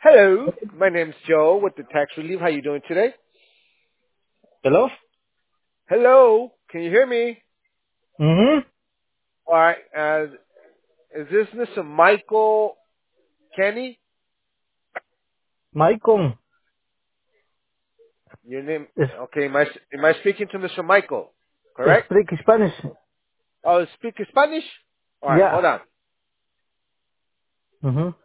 Hello, my name's Joe with the Tax Relief. How you doing today? Hello? Hello, can you hear me? Mm-hmm. All right. Is this Mr. Michael Kenny? Maicon. Your name? Es, Okay. Am I speaking to Mr. Michael? Correct? speak Spanish. Oh, speak Spanish. All right. Yeah. Hold on. Mm-hmm.